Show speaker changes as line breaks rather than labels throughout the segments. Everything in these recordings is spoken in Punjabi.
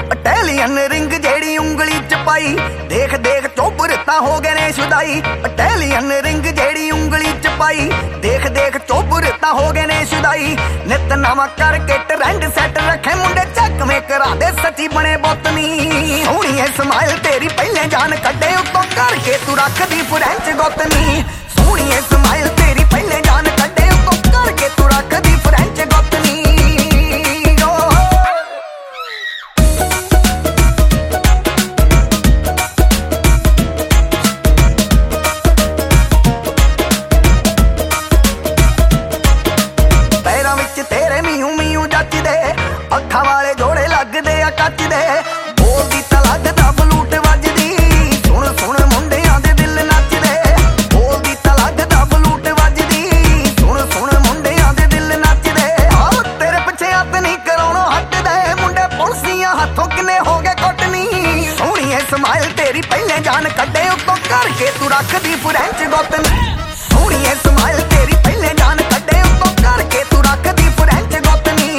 ਇਟਾਲੀਅਨ ਰਿੰਗ ਜਿਹੜੀ ਉਂਗਲੀ ਚ ਪਾਈ, ਦੇਖ ਦੇਖ ਚੋਬਰ ਤਾਂ ਹੋ ਗਏ ਨੇ ਸ਼ੁਦਾਈ। ਇਟਾਲੀਅਨ ਰਿੰਗ ਜਿਹੜੀ ਉਂਗਲੀ ਚ ਪਾਈ, ਦੇਖ ਦੇਖ ਚੋਬਰ ਤਾਂ ਹੋ ਗਏ ਨੇ ਸ਼ੁਦਾਈ। ਨਿਤ ਨਵਾਂ ਕਰਕੇ ਟਰੈਂਡ ਸੈੱਟ ਰੱਖੇ ਮੁੰਡੇ, ਚੱਕਵੇਂ ਕਰਾ ਦੇ ਸੱਚੀ ਬਣੇ ਬੋਤਨੀ। ਸੋਹਣੀ ਐ ਸਮਾਈਲ ਤੇਰੀ ਪਹਿਲੇ ਜਾਨ ਕੱਢੇ ਉੱਤੋਂ, ਕਰਕੇ ਤੂੰ ਰੱਖਦੀ ਫਰੈਂਚ ਗੋਤਨੀ। ਸੋਹਣੀ ਐ ਸਮਾਈਲ ਤੇਰੀ ਪਹਿਲੇ ਜਾਨ ਕੱਢੇ ਉੱਤੋਂ, ਕਰਕੇ ਤੂੰ ਰੱਖਦੀ ਫਰੈਂਚ ਗੋਤਨੀ। ਅੱਖਾਂ ਵਾਲੇ ਜੋੜੇ ਲੱਗਦੇ ਆ ਕੱਚ ਦੇ, ਬੋਲਦੀ ਤਾਂ ਲੱਗਦਾ ਬਲੂਟ ਵੱਜਦੀ। ਸੁਣ ਸੁਣ ਮੁੰਡਿਆਂ ਦੇ ਦਿਲ ਨੱਚਦੇ, ਬੋਲਦੀ ਤਾਂ ਲੱਗਦਾ ਬਲੂਟ ਵੱਜਦੀ। ਸੁਣ ਸੁਣ ਮੁੰਡਿਆਂ ਦੇ ਦਿਲ ਨੱਚਦੇ। ਆਹ ਤੇਰੇ ਪਿੱਛੇ ਹੱਥ ਨਹੀਂ ਕਰਾਉਣੋਂ ਹਟਦੇ, ਮੁੰਡੇ ਪੁਲਸੀਆਂ ਹੱਥੋਂ ਕਿੰਨੇ ਹੋ ਗਏ ਕੁੱਟਨੀ। ਸੋਹਣੀ ਐ ਸਮਾਈਲ ਤੇਰੀ ਪਹਿਲੇ ਜਾਨ ਕੱਢੇ ਉੱਤੋਂ, ਕਰਕੇ ਤੂੰ ਰੱਖਦੀ ਫਰੈਂਚ ਗੋਤਨੀ। ਸੋਹਣੀ ਐ ਸਮਾਈਲ ਤੇਰੀ ਪਹਿਲੇ ਜਾਨ ਕੱਢੇ ਉੱਤੋਂ, ਕਰਕੇ ਤੂੰ ਰੱਖਦੀ ਫਰੈਂਚ ਗੋਤਨੀ।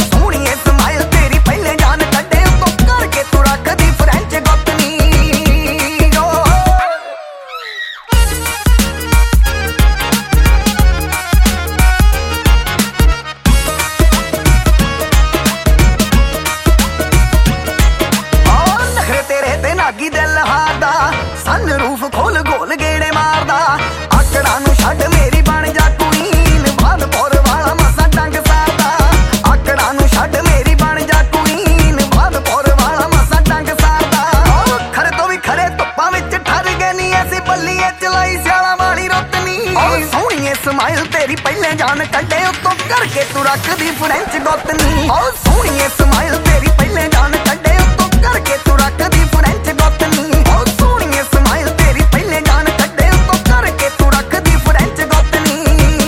ਨਾਗੀ ਦਿਲ ਹਾਰਦਾ, ਸਨ ਰੂਫ ਖੋਲ ਗੋਲ ਗੇੜੇ ਮਾਰਦਾ। ਆਕੜਾਂ ਨੂੰ ਛੱਡ ਮੇਰੀ ਬਣ ਜਾ ਕੁਈਨ, ਬਾਦਪੁਰ ਵਾਲਾ ਮਸਾਂ ਡੰਗ ਸਾਰਦਾ। ਆਕੜਾਂ ਨੂੰ ਛੱਡ ਮੇਰੀ ਬਣ ਜਾ ਕੁਈਨ, ਬਾਦਪੁਰ ਵਾਲਾ ਮਸਾਂ ਡੰਗ ਸਾਰਦਾ। ਖਰੇ ਤੋਂ ਵੀ ਖਰੇ ਧੁੱਪਾਂ ਵਿੱਚ ਠਰ ਗਏ ਨੀ, ਐਸੀ ਬੱਲੀਏ ਚਲਾਈ ਸਿਆਲਾਂ ਵਾਲੀ ਰੁੱਤਨੀ। ਸੋਹਣੀ ਐ ਸਮਾਈਲ ਤੇਰੀ ਪਹਿਲੇ ਜਾਨ ਕੱਢੇ ਉੱਤੋਂ, ਕਰਕੇ ਤੂੰ ਰੱਖਦੀ ਫਰੈਂਚ ਗੋਤਨੀ। ਸੋਹਣੀ ਐ ਸਮਾਈਲ ਤੇਰੀ ਪਹਿਲੇ ਜਾਨ ਕੱਢੇ ਉੱਤੋਂ, ਕਰਕੇ ਤੂੰ ਰੱਖਦੀ ਫਰੈਂਚ ਗੋਤਨੀ। ਸੋਹਣੀ ਐ ਸਮਾਈਲ ਤੇਰੀ ਪਹਿਲੇ ਜਾਨ ਕੱਢੇ ਉੱਤੋਂ, ਕਰਕੇ ਤੂੰ ਰੱਖਦੀ ਫਰੈਂਚ ਗੋਤਨੀ।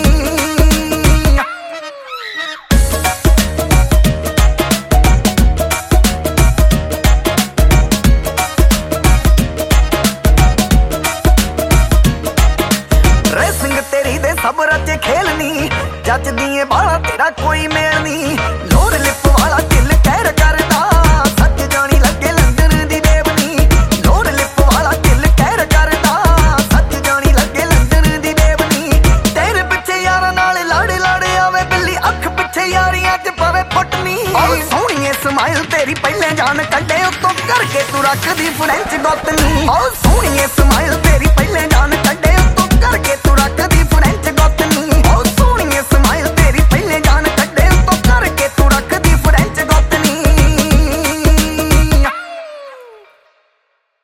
ਡਰੈਸਿੰਗ ਤੇਰੀ ਦੇ ਸਭ ਰਚੇ ਖੇਲਣੀ, ਜੱਚਦੀ ਏ ਬਾਲਾ ਤੇਰਾ ਕੋਈ ਮੇਲ ਨੀ। ਲੋਰ ਲਿਪ ਵਾਲਾ ਦਿਲ ਕਹਿਰ ਕਰਦਾ, ਸੱਚ ਜਾਣੀ ਲੱਗੇ ਲੰਡਨ ਦੀ ਦੇਵਨੀ। ਲੋਰ ਲਿਪ ਵਾਲਾ ਦਿਲ ਕਹਿਰ ਕਰਦਾ, ਸੱਚ ਜਾਣੀ ਲੱਗੇ ਲੰਡਨ ਦੀ ਦੇਵਨੀ। ਤੇਰੇ ਪਿੱਛੇ ਯਾਰਾਂ ਨਾਲ ਲੜ ਲੜ ਆਵੇ ਬਿੱਲੀ, ਅੱਖ ਪਿੱਛੇ ਯਾਰੀਆਂ ਚ ਪਵੇ ਪੁੱਟਨੀ। ਸੋਹਣੀ ਐ ਸਮਾਈਲ ਤੇਰੀ ਪਹਿਲੇ ਜਾਨ ਕੱਢੇ ਉੱਤੋਂ, ਕਰਕੇ ਤੂੰ ਰੱਖਦੀ ਫਰੈਂਚ ਗੋਤਨੀ। ਸੋਹਣੀ ਐ ਸਮਾਈਲ ਤੇਰੀ ਪਹਿਲੇ ਜਾਨ ਕੱਢੇ ਉੱਤੋਂ, ਕਰਕੇ ਤੂੰ ਰੱਖਦੀ ਫਰੈਂਚ